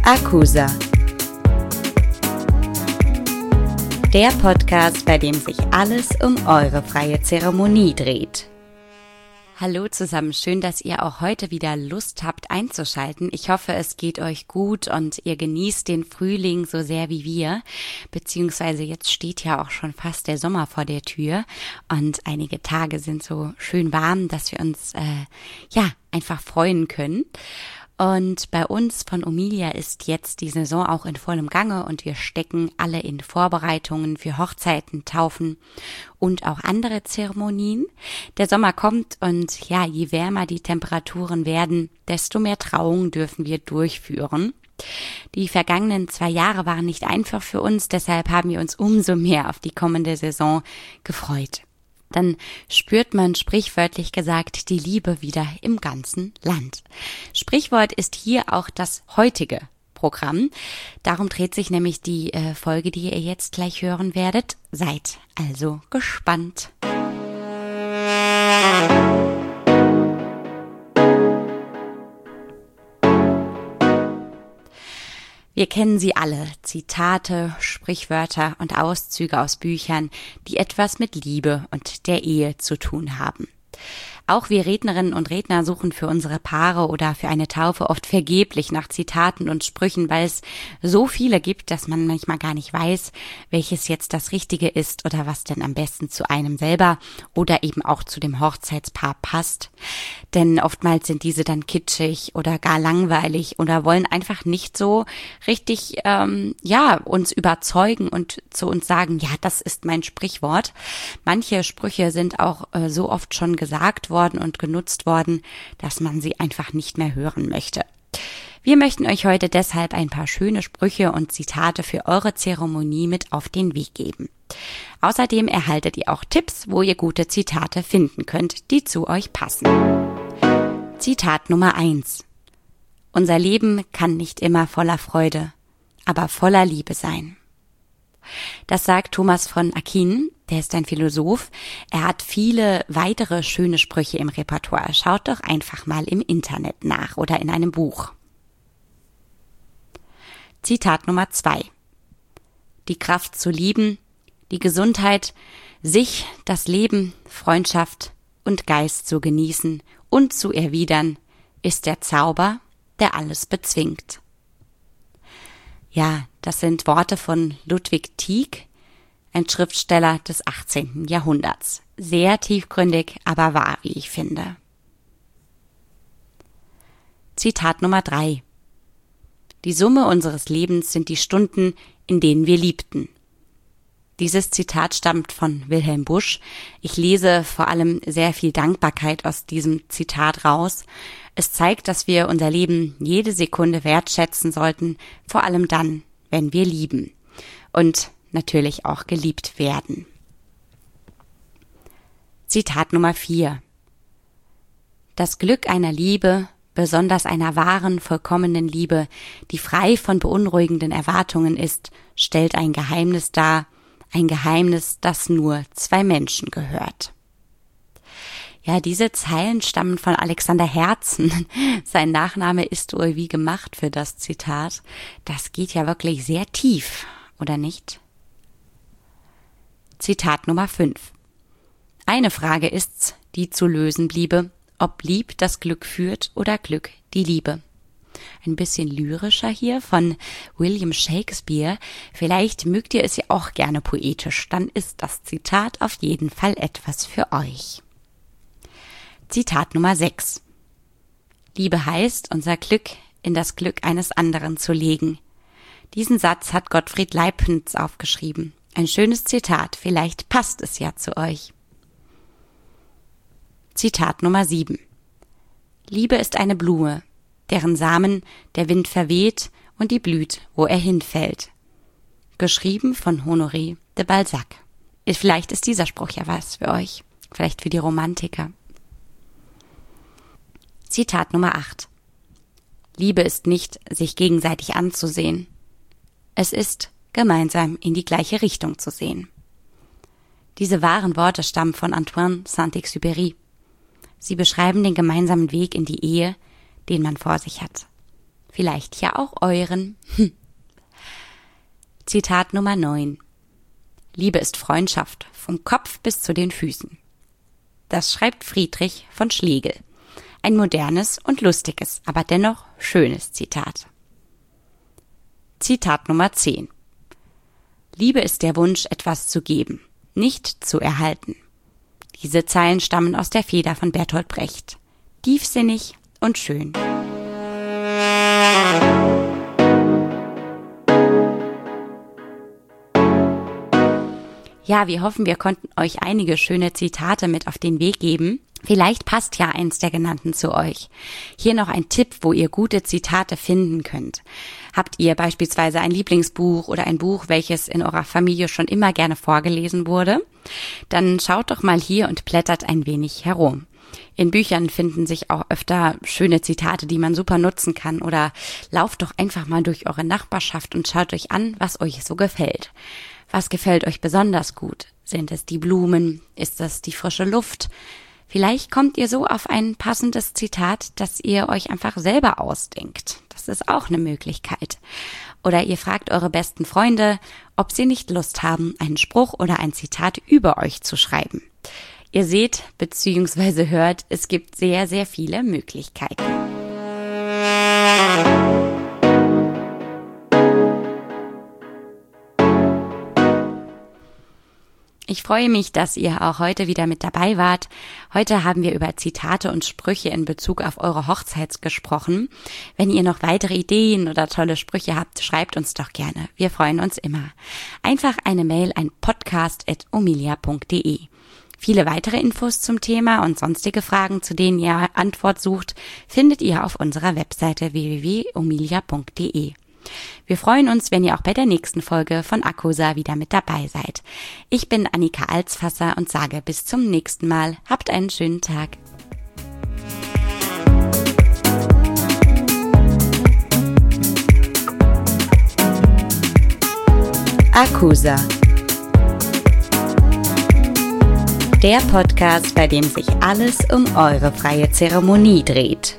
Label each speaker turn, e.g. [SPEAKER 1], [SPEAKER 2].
[SPEAKER 1] Akusa. Der Podcast, bei dem sich alles um eure freie Zeremonie dreht. Hallo zusammen, schön, dass ihr auch heute wieder Lust habt einzuschalten. Ich hoffe, es geht euch gut und ihr genießt den Frühling so sehr wie wir, beziehungsweise jetzt steht ja auch schon fast der Sommer vor der Tür und einige Tage sind so schön warm, dass wir uns einfach freuen können. Und bei uns von Omilia ist jetzt die Saison auch in vollem Gange und wir stecken alle in Vorbereitungen für Hochzeiten, Taufen und auch andere Zeremonien. Der Sommer kommt und ja, je wärmer die Temperaturen werden, desto mehr Trauungen dürfen wir durchführen. Die vergangenen 2 Jahre waren nicht einfach für uns, deshalb haben wir uns umso mehr auf die kommende Saison gefreut. Dann spürt man sprichwörtlich gesagt die Liebe wieder im ganzen Land. Sprichwort ist hier auch das heutige Programm. Darum dreht sich nämlich die Folge, die ihr jetzt gleich hören werdet. Seid also gespannt. Wir kennen sie alle, Zitate, Sprichwörter und Auszüge aus Büchern, die etwas mit Liebe und der Ehe zu tun haben. Auch wir Rednerinnen und Redner suchen für unsere Paare oder für eine Taufe oft vergeblich nach Zitaten und Sprüchen, weil es so viele gibt, dass man manchmal gar nicht weiß, welches jetzt das Richtige ist oder was denn am besten zu einem selber oder eben auch zu dem Hochzeitspaar passt. Denn oftmals sind diese dann kitschig oder gar langweilig oder wollen einfach nicht so richtig uns überzeugen und zu uns sagen, ja, das ist mein Sprichwort. Manche Sprüche sind auch so oft schon gesagt worden und genutzt worden, dass man sie einfach nicht mehr hören möchte. Wir möchten euch heute deshalb ein paar schöne Sprüche und Zitate für eure Zeremonie mit auf den Weg geben. Außerdem erhaltet ihr auch Tipps, wo ihr gute Zitate finden könnt, die zu euch passen. Zitat Nummer 1. Unser Leben kann nicht immer voller Freude, aber voller Liebe sein. Das sagt Thomas von Aquin, der ist ein Philosoph. Er hat viele weitere schöne Sprüche im Repertoire. Schaut doch einfach mal im Internet nach oder in einem Buch. Zitat Nummer 2. Die Kraft zu lieben, die Gesundheit, sich, das Leben, Freundschaft und Geist zu genießen und zu erwidern, ist der Zauber, der alles bezwingt. Ja, das sind Worte von Ludwig Tieck, ein Schriftsteller des 18. Jahrhunderts. Sehr tiefgründig, aber wahr, wie ich finde. Zitat Nummer 3. Die Summe unseres Lebens sind die Stunden, in denen wir liebten. Dieses Zitat stammt von Wilhelm Busch. Ich lese vor allem sehr viel Dankbarkeit aus diesem Zitat raus. Es zeigt, dass wir unser Leben jede Sekunde wertschätzen sollten, vor allem dann, wenn wir lieben und natürlich auch geliebt werden. Zitat Nummer 4. Das Glück einer Liebe, besonders einer wahren, vollkommenen Liebe, die frei von beunruhigenden Erwartungen ist, stellt ein Geheimnis dar, ein Geheimnis, das nur 2 Menschen gehört. Ja, diese Zeilen stammen von Alexander Herzen. Sein Nachname ist wohl wie gemacht für das Zitat. Das geht ja wirklich sehr tief, oder nicht? Zitat Nummer 5. Eine Frage ist's, die zu lösen bliebe, ob Lieb das Glück führt oder Glück die Liebe. Ein bisschen lyrischer hier von William Shakespeare. Vielleicht mögt ihr es ja auch gerne poetisch, dann ist das Zitat auf jeden Fall etwas für euch. Zitat Nummer 6. Liebe heißt, unser Glück in das Glück eines anderen zu legen. Diesen Satz hat Gottfried Leibniz aufgeschrieben. Ein schönes Zitat, vielleicht passt es ja zu euch. Zitat Nummer 7. Liebe ist eine Blume, deren Samen der Wind verweht und die blüht, wo er hinfällt. Geschrieben von Honoré de Balzac. Vielleicht ist dieser Spruch ja was für euch, vielleicht für die Romantiker. Zitat Nummer 8. Liebe ist nicht, sich gegenseitig anzusehen. Es ist, gemeinsam in die gleiche Richtung zu sehen. Diese wahren Worte stammen von Antoine Saint-Exupéry. Sie beschreiben den gemeinsamen Weg in die Ehe, den man vor sich hat. Vielleicht ja auch euren. Zitat Nummer 9. Liebe ist Freundschaft, vom Kopf bis zu den Füßen. Das schreibt Friedrich von Schlegel. Ein modernes und lustiges, aber dennoch schönes Zitat. Zitat Nummer 10. Liebe ist der Wunsch, etwas zu geben, nicht zu erhalten. Diese Zeilen stammen aus der Feder von Bertolt Brecht. Tiefsinnig und schön. Ja, wir hoffen, wir konnten euch einige schöne Zitate mit auf den Weg geben. Vielleicht passt ja eins der genannten zu euch. Hier noch ein Tipp, wo ihr gute Zitate finden könnt. Habt ihr beispielsweise ein Lieblingsbuch oder ein Buch, welches in eurer Familie schon immer gerne vorgelesen wurde? Dann schaut doch mal hier und blättert ein wenig herum. In Büchern finden sich auch öfter schöne Zitate, die man super nutzen kann, oder lauft doch einfach mal durch eure Nachbarschaft und schaut euch an, was euch so gefällt. Was gefällt euch besonders gut? Sind es die Blumen? Ist es die frische Luft? Vielleicht kommt ihr so auf ein passendes Zitat, das ihr euch einfach selber ausdenkt. Das ist auch eine Möglichkeit. Oder ihr fragt eure besten Freunde, ob sie nicht Lust haben, einen Spruch oder ein Zitat über euch zu schreiben. Ihr seht bzw. hört, es gibt sehr, sehr viele Möglichkeiten. Ich freue mich, dass ihr auch heute wieder mit dabei wart. Heute haben wir über Zitate und Sprüche in Bezug auf eure Hochzeit gesprochen. Wenn ihr noch weitere Ideen oder tolle Sprüche habt, schreibt uns doch gerne. Wir freuen uns immer. Einfach eine Mail an podcast@omilia.de. Viele weitere Infos zum Thema und sonstige Fragen, zu denen ihr Antwort sucht, findet ihr auf unserer Webseite www.omilia.de. Wir freuen uns, wenn ihr auch bei der nächsten Folge von Akosa wieder mit dabei seid. Ich bin Annika Alsfasser und sage bis zum nächsten Mal. Habt einen schönen Tag. Akosa. Der Podcast, bei dem sich alles um eure freie Zeremonie dreht.